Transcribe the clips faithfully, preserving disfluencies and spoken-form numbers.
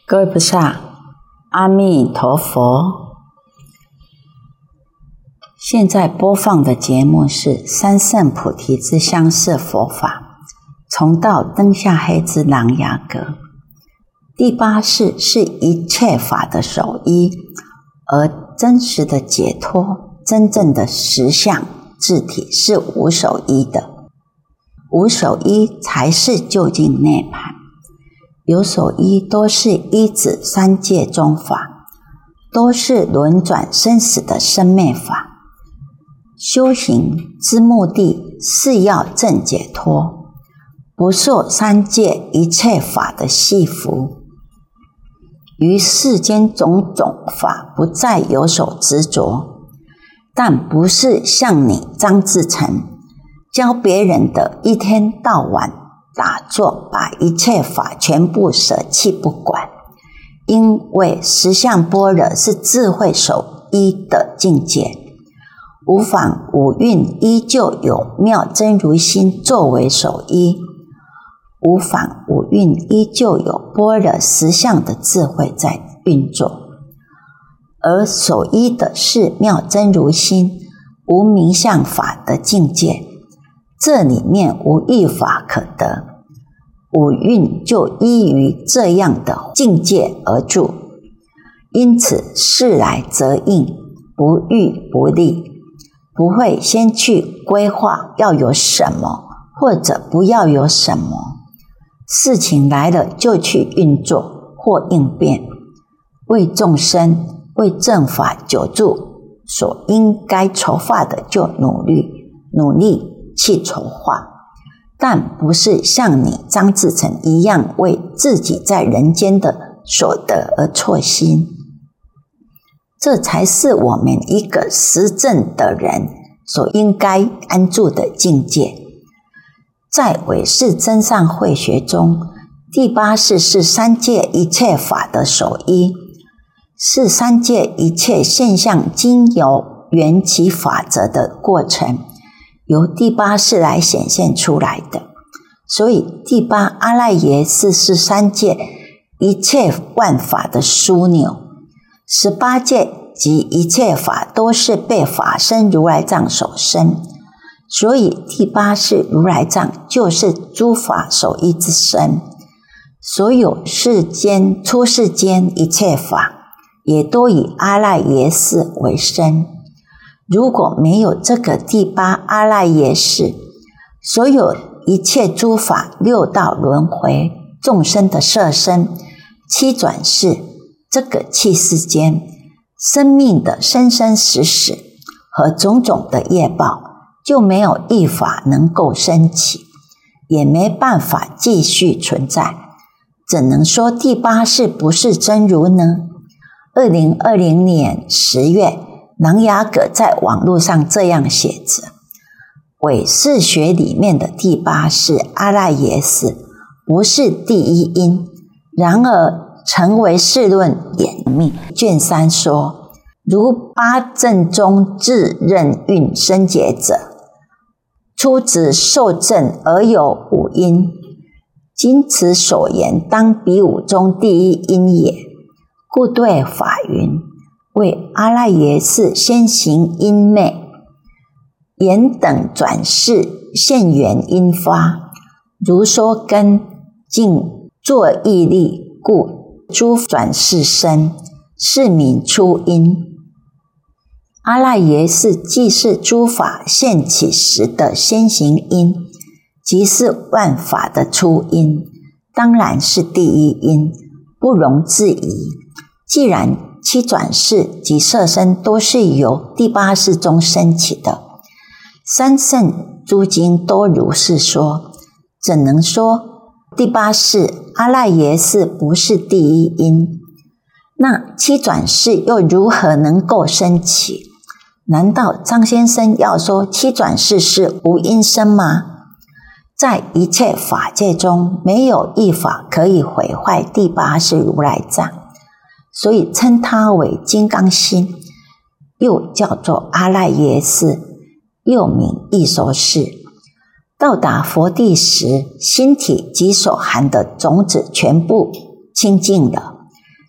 各位菩萨，阿弥陀佛。现在播放的节目是三圣菩提之相似佛法，从道灯下黑之琅琊阁。第八世是一切法的首依，而真实的解脱，真正的实相自体是无首依的。无首依才是究竟涅槃。有首依都是依止三界中法，都是轮转生死的生灭法。修行之目的是要证解脱，不受三界一切法的系缚，于世间种种法不再有所执着。但不是像你张志成教别人的一天到晚打坐，把一切法全部舍弃不管，因为实相般若是智慧首依的境界，无妨五蕴依旧有妙真如心作为首依，无妨五蕴依旧有般若实相的智慧在运作，而首依的是妙真如心无名相法的境界，这里面无一法可得，五蕴就依于这样的境界而住，因此事来则应，不欲不立，不会先去规划要有什么或者不要有什么，事情来了就去运作或应变，为众生为正法久住所应该筹划的就努力努力去筹划，但不是像你张志成一样为自己在人间的所得而错心。这才是我们一个实证的人所应该安住的境界。在唯识真善慧学中，第八世是三界一切法的首依，是三界一切现象经由缘起法则的过程，由第八世来显现出来的。所以第八阿赖耶识是三界一切万法的枢纽，十八界及一切法都是被法身如来藏所生，所以第八世如来藏就是诸法首依之身。所有世间出世间一切法也都以阿赖耶识为身，如果没有这个第八阿赖耶识，所有一切诸法六道轮回众生的色身七转世这个七世间生命的生生死死和种种的业报，就没有一法能够升起，也没办法继续存在，怎能说第八世不是真如呢？二零二零年十月，琅琊阁在网络上这样写着：唯识学里面的第八世阿赖耶识不是第一因，然而成为世论演秘卷三说，如八正中自任运生解者，初值受证而有五因，今此所言当彼五中第一因也。故对法云：为阿赖耶识先行因昧，言等转世现缘因发，如说根尽作义力，故诸转世生，是名初因。阿赖耶识既是诸法现起时的先行因，即是万法的初因，当然是第一因，不容置疑。既然七转世及色身都是由第八世中升起的，三圣诸经都如是说，怎能说第八世阿赖耶识不是第一因？那七转世又如何能够升起？难道张先生要说七转世是无因生吗？在一切法界中，没有一法可以毁坏第八世如来藏，所以称它为金刚心，又叫做阿赖耶识，又名异熟识。到达佛地时，心体及所含的种子全部清净了，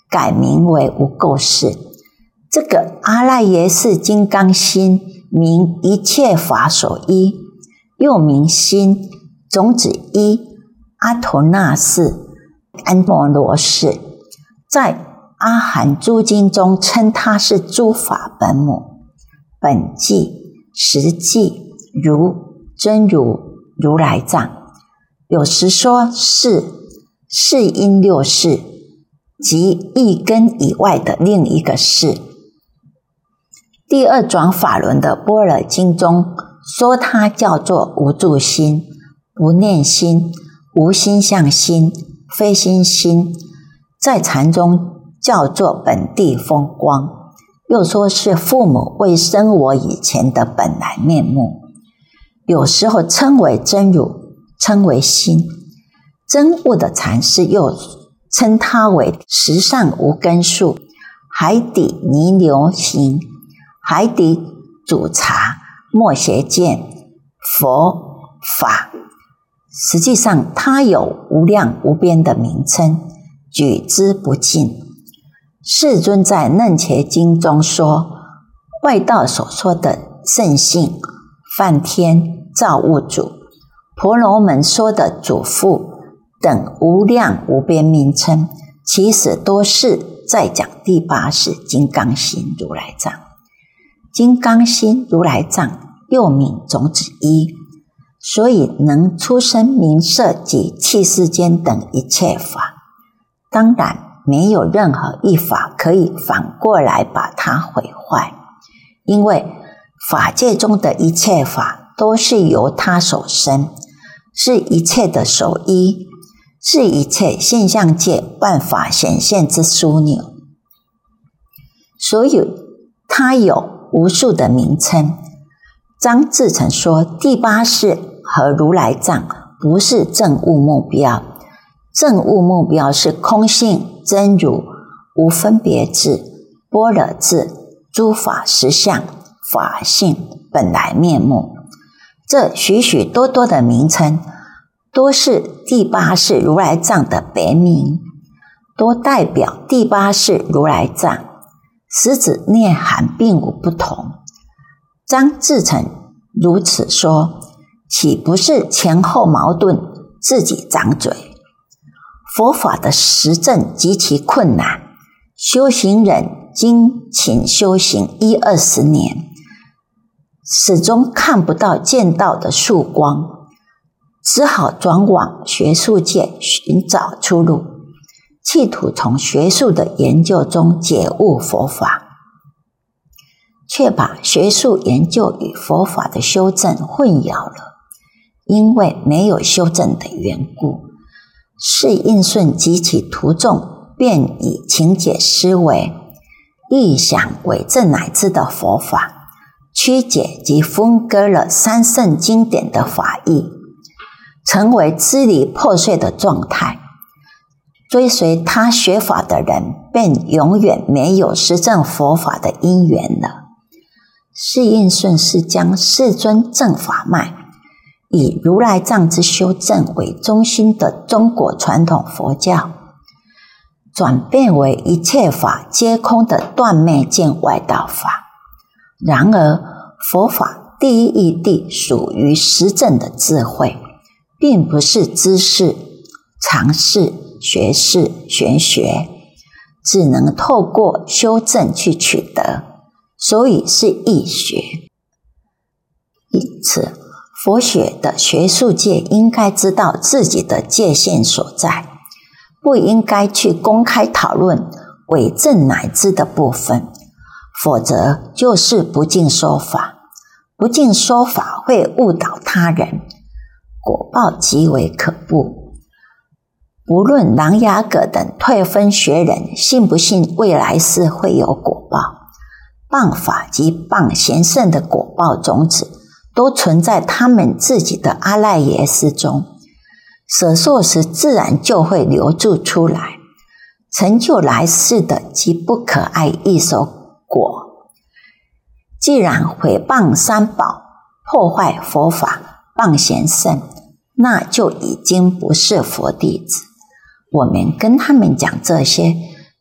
改名为无垢寺。这个阿赖耶识金刚心名一切法所依，又名心，种子依阿陀那寺、安摩罗寺，在阿含诸经中称它是诸法本母、本寂、实寂、如、真如、如来藏。有时说是是因六识，即一根以外的另一个识。第二转法轮的般若经中说它叫做无住心、不念心、无心相心、非心心，在禅中叫做本地风光，又说是父母未生我以前的本来面目。有时候称为真如，称为心。真悟的禅师又称它为十善无根树、海底泥流行、海底煮茶、末邪见、佛法。实际上它有无量无边的名称，举之不尽。世尊在楞伽经中说，外道所说的圣性、梵天、造物主、婆罗门说的主父等无量无边名称，其实都是在讲第八识金刚心如来藏。金刚心如来藏又名种子依，所以能出生名色及器世间等一切法。当然没有任何一法可以反过来把它毁坏，因为法界中的一切法都是由它所生，是一切的首依，是一切现象界万法显现之枢纽，所以它有无数的名称。张志成说，第八识和如来藏不是证悟目标，证悟目标是空性、真如、无分别智、般若智、诸法实相、法性、本来面目。这许许多多的名称都是第八识如来藏的别名，都代表第八识如来藏，实质内涵并无不同。张志成如此说，岂不是前后矛盾，自己掌嘴？佛法的实证极其困难，修行人精勤修行一二十年，始终看不到见到的曙光，只好转往学术界寻找出路，企图从学术的研究中解悟佛法，却把学术研究与佛法的修正混淆了。因为没有修正的缘故，是应顺及其徒众便以情解思维，臆想伪证乃至的佛法，曲解及分割了三圣经典的法义，成为支离破碎的状态。追随他学法的人便永远没有实证佛法的因缘了。释应顺是将世尊正法脉以如来藏之修正为中心的中国传统佛教，转变为一切法皆空的断灭见外道法。然而佛法第一义谛属于实证的智慧，并不是知识、常识、学识、玄学，只能透过修正去取得，所以是义学。因此佛学的学术界应该知道自己的界限所在，不应该去公开讨论伪证乃至的部分，否则就是不尽说法。不尽说法会误导他人，果报极为可怖。无论琅琊阁等退分学人信不信未来世会有果报，谤法及谤贤圣的果报种子都存在他们自己的阿赖耶识中，舍受时自然就会流注出来，成就来世的极不可爱异熟果。既然毁谤三宝，破坏佛法，谤贤圣，那就已经不是佛弟子。我们跟他们讲这些，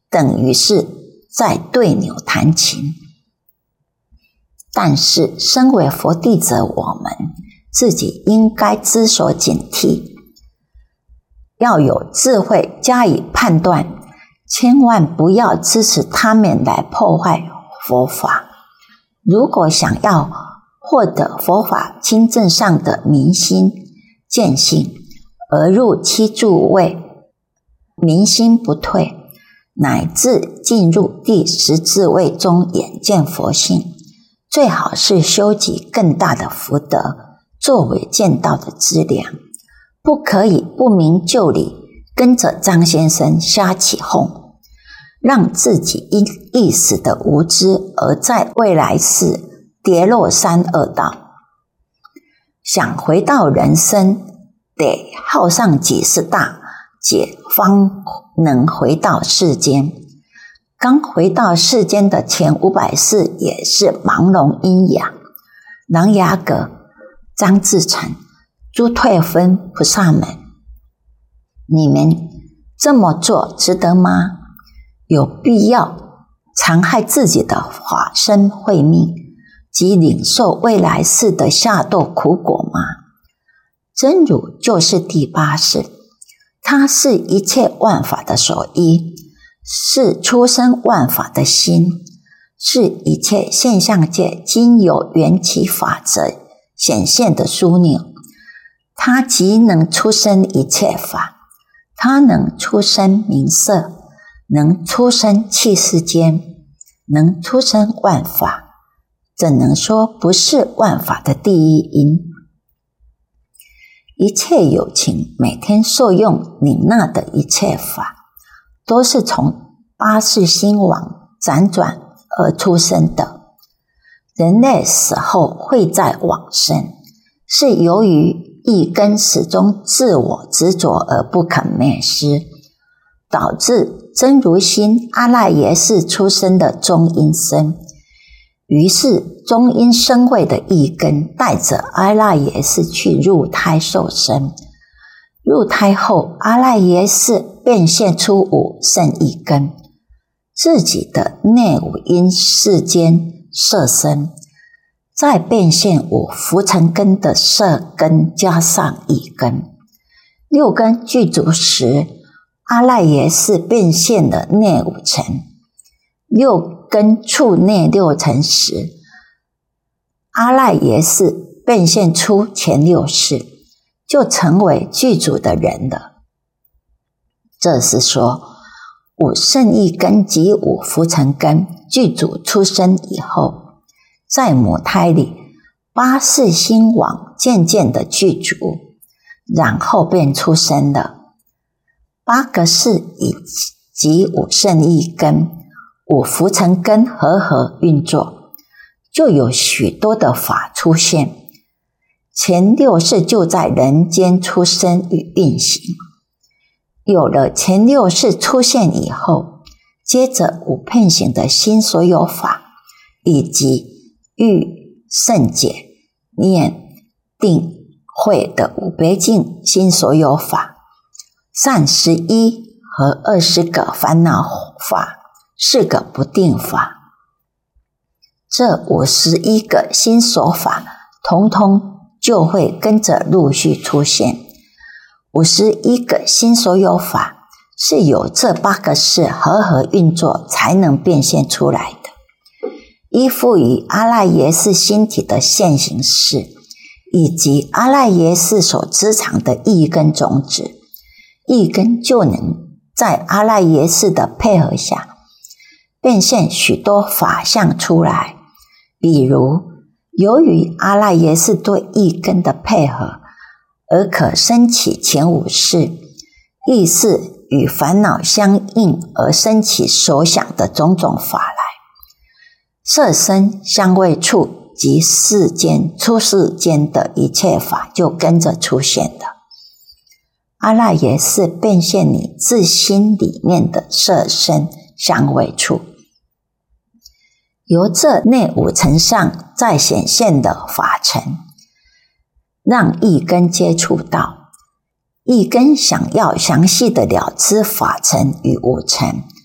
等于是在对牛弹琴。但是身为佛弟子，我们自己应该知所警惕，要有智慧加以判断，千万不要支持他们来破坏佛法。如果想要获得佛法清正上的明心见性，而入七住位，明心不退，乃至进入第十智位中眼见佛性，最好是修集更大的福德作为见道的资粮，不可以不明就里跟着张先生瞎起哄，让自己因一时的无知而在未来世跌落三恶道。想回到人生，得耗上几十大劫方能回到世间。刚回到世间的前五百世也是盲聋阴哑，琅琊阁、张志成、朱退芬菩萨们，你们这么做值得吗？有必要残害自己的法身慧命及领受未来世的下堕苦果吗？真如就是第八世，它是一切万法的所依，是出生万法的心，是一切现象界经由缘起法则显现的枢纽。它即能出生一切法，它能出生名色，能出生器世间，能出生万法，怎能说不是万法的第一因？一切有情每天受用领纳的一切法，都是从八世心王辗转而出生的。人类死后会在往生，是由于一根始终自我执着而不肯灭失，导致真如心阿赖耶识出生的中阴身。于是中阴身位的一根带着阿赖耶识去入胎受生，入胎后阿赖耶识变现出五圣一根，自己的内五阴世间色身，再变现五浮尘根的色根加上一根，六根具足时，阿赖耶识变现了内五尘，六根触内六尘时，阿赖耶识变现出前六识，就成为具足的人了。这是说五圣一根及五浮尘根具足出生以后，在母胎里八世心王渐渐的具足，然后便出生了。八个世以及五圣一根、五浮尘根和合运作，就有许多的法出现。前六世就在人间出生与运行。有了前六世出现以后，接着五遍行的心所有法，以及欲、胜解、念、定、慧的五别境心所有法，善十一和二十个烦恼法，四个不定法。这五十一个心所法，统统就会跟着陆续出现。五十一个心所有法是由这八个世和合运作才能变现出来的，依附于阿赖耶识心体的现行识，以及阿赖耶识所知藏的一根种子，一根就能在阿赖耶识的配合下变现许多法相出来。比如由于阿赖耶识对一根的配合，而可生起前五识，意识与烦恼相应而生起所想的种种法来。色身、香味触及世间、出世间的一切法就跟着出现了。阿赖耶识变现你自心里面的色身、香味触，由这内五尘上再显现的法尘，让一根接触到。一根想要详细的了知法尘与五尘，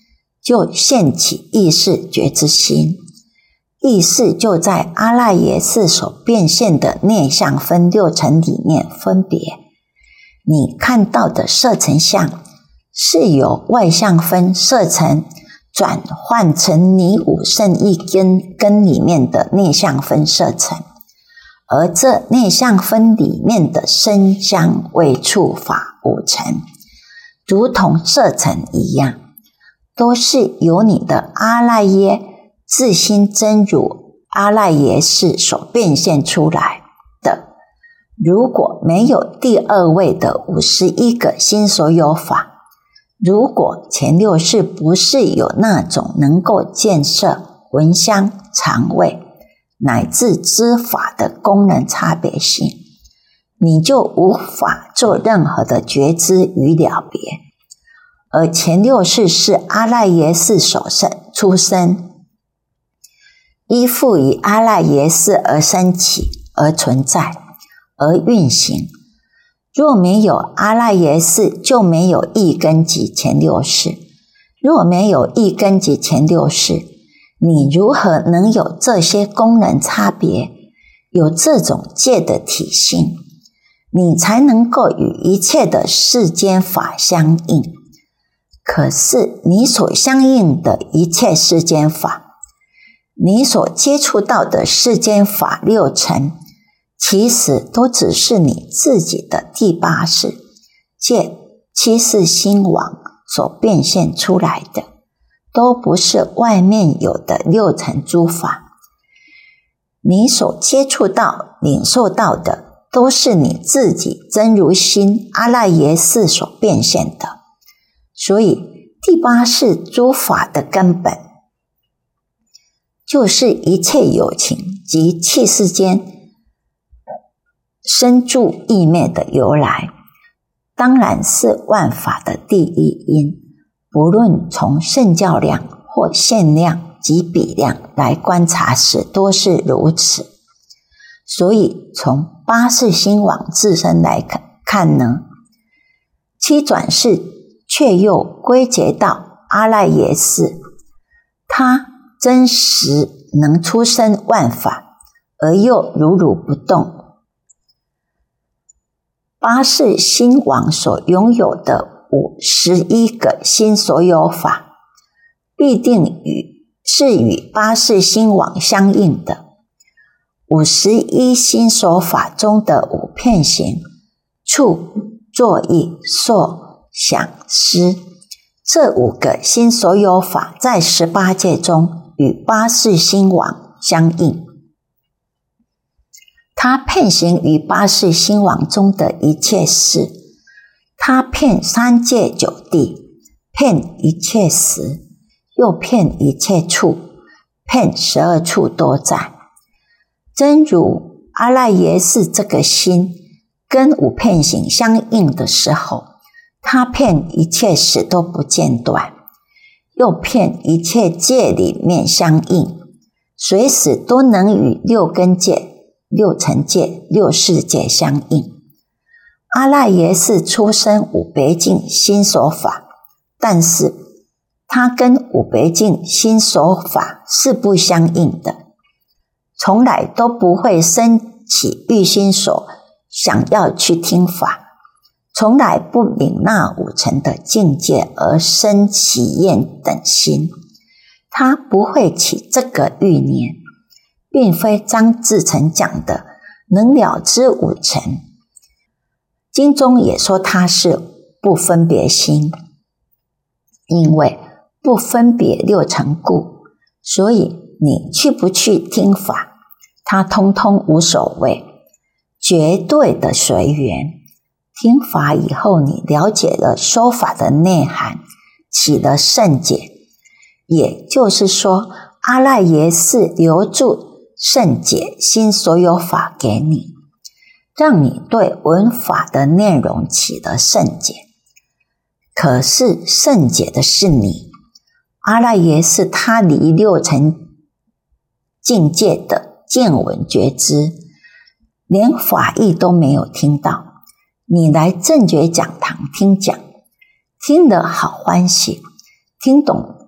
就现起意识觉知心，意识就在阿赖耶识所变现的内相分六层里面分别。你看到的色尘相是由外相分色尘转换成你五圣一根根里面的内相分色尘，而这内相分里面的声香味触法五尘，如同色尘一样，都是由你的阿赖耶自心真如阿赖耶识所变现出来的。如果没有第二位的五十一个心所有法，如果前六识不是有那种能够见色、闻香、尝味乃至知法的功能差别性，你就无法做任何的觉知与了别。而前六识是阿赖耶识所生出生，依附于阿赖耶识而生起，而存在，而运行。若没有阿赖耶识，就没有意根及前六识。若没有意根及前六识，你如何能有这些功能差别，有这种界的体性，你才能够与一切的世间法相应。可是你所相应的一切世间法，你所接触到的世间法六层，其实都只是你自己的第八识借七识心王所变现出来的，都不是外面有的六层诸法。你所接触到、领受到的，都是你自己真如心阿赖耶识所变现的。所以第八识诸法的根本，就是一切有情及气世间生住异灭的由来，当然是万法的第一因。不论从圣教量或限量及比量来观察时，都是如此。所以从八识心王自身来看呢，七转世却又归结到阿赖耶识，它真实能出生万法，而又如如不动。八识心王所拥有的五十一个心所有法，必定与是与八识心王相应的。五十一心所法中的五遍行、触、作意、受、想、思，这五个心所有法在十八界中与八识心王相应。他遍行于八识心王中的一切事，他遍三界九地，遍一切时，又遍一切处，遍十二处都在。真如阿赖耶识这个心跟五遍行相应的时候，他遍一切时都不间断，又遍一切界里面相应，随时都能与六根界、六尘界、六世界相应。阿赖耶识出生五别境心所法，但是它跟五别境心所法是不相应的，从来都不会生起欲心所想要去听法，从来不领那五尘的境界而生起厌等心，它不会起这个欲念，并非张志成讲的能了知五尘。经中也说它是不分别心，因为不分别六尘故，所以你去不去听法，它通通无所谓，绝对的随缘。听法以后，你了解了说法的内涵，起了圣解，也就是说阿赖耶识留住圣解心所有法给你，让你对闻法的内容起了圣解。可是圣解的是你，阿赖耶识他离六尘境界的见闻觉知，连法义都没有听到。你来正觉讲堂听讲，听得好欢喜，听懂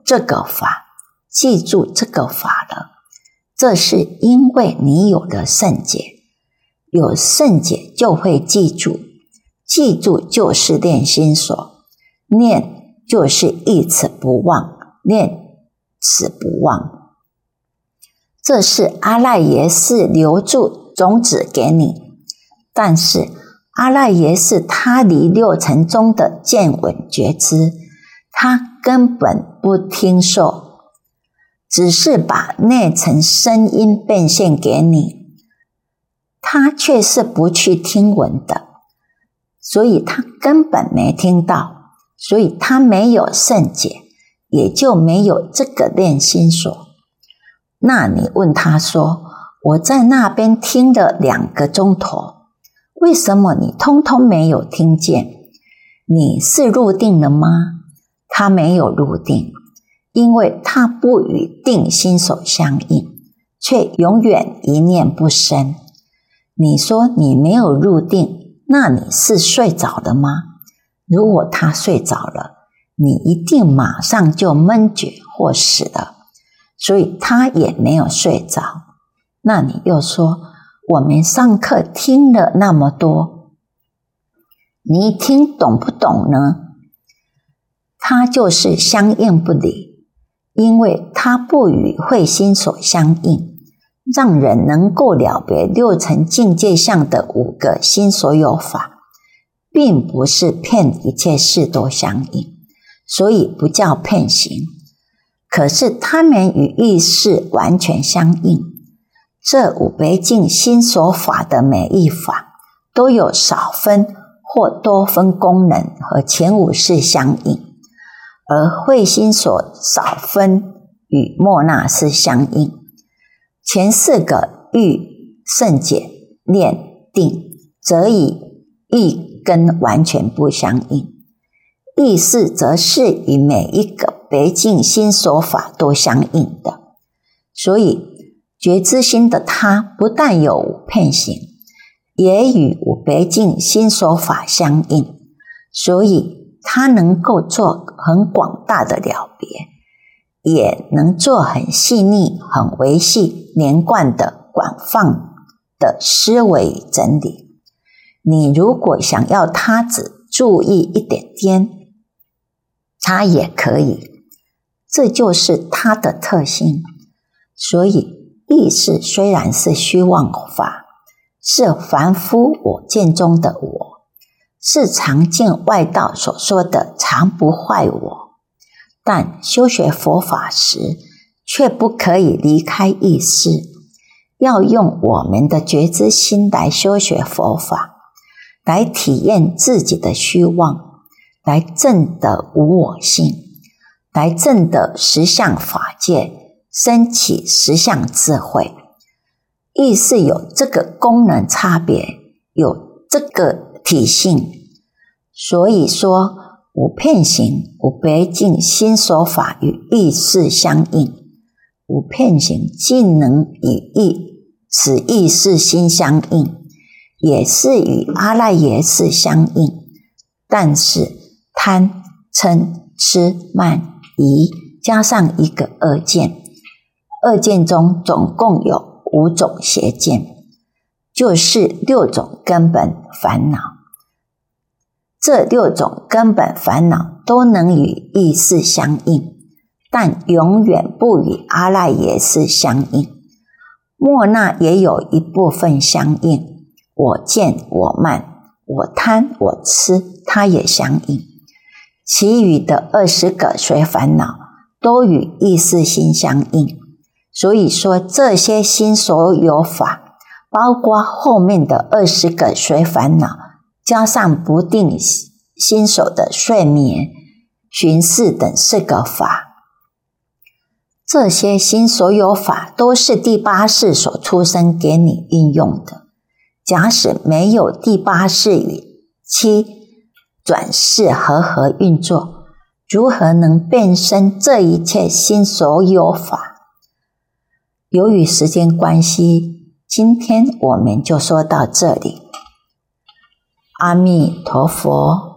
这个法，记住这个法了。这是因为你有了圣解，有圣解就会记住，记住就是练心所，念就是一此不忘，念此不忘。这是阿赖耶识留住种子给你，但是阿赖耶识他离六尘中的见闻觉知，他根本不听受，只是把内层声音变现给你，他却是不去听闻的，所以他根本没听到，所以他没有圣解，也就没有这个练心所。那你问他说，我在那边听了两个钟头，为什么你通通没有听见？你是入定了吗？他没有入定，因为他不与定心所相应，却永远一念不生。你说你没有入定，那你是睡着了吗？如果他睡着了，你一定马上就闷绝或死了，所以他也没有睡着。那你又说我们上课听了那么多，你听懂不懂呢？他就是相应不离，因为他不与慧心所相应，让人能够了别六层境界相的五个心所有法，并不是骗一切事都相应，所以不叫骗行。可是他们与意识完全相应，这五别境心所法的每一法都有少分或多分功能和前五识相应，而慧心所少分与末那识相应。前四个欲、圣解、念、定，则以意根完全不相应。意识则是与每一个别境心所法都相应的，所以觉知心的他不但有五遍行，也与五别境心所法相应，所以他能够做很广大的了别，也能做很细腻、很维系、连贯的广泛的思维整理。你如果想要他只注意一点点，他也可以，这就是他的特性。所以意识虽然是虚妄法，是凡夫我见中的我，是常见外道所说的常不坏我，但修学佛法时却不可以离开意识，要用我们的觉知心来修学佛法，来体验自己的虚妄，来证得无我性，来证得实相法界，升起实相智慧。意识有这个功能差别，有这个体性，所以说五遍行、五别境心所法与意识相应。五遍行既能与意此意识心相应，也是与阿赖耶识相应，但是贪、嗔、痴、慢、疑加上一个恶见，恶见中总共有五种邪见，就是六种根本烦恼。这六种根本烦恼都能与意识相应，但永远不与阿赖耶识相应。末那也有一部分相应，我见、我慢、我贪、我痴，它也相应。其余的二十个随烦恼都与意识心相应。所以说这些心所有法，包括后面的二十个随烦恼，加上不定心所的睡眠、寻视等四个法，这些心所有法都是第八识所出生给你运用的。假使没有第八识与七转世和合运作，如何能变生这一切心所有法？由于时间关系，今天我们就说到这里。阿弥陀佛。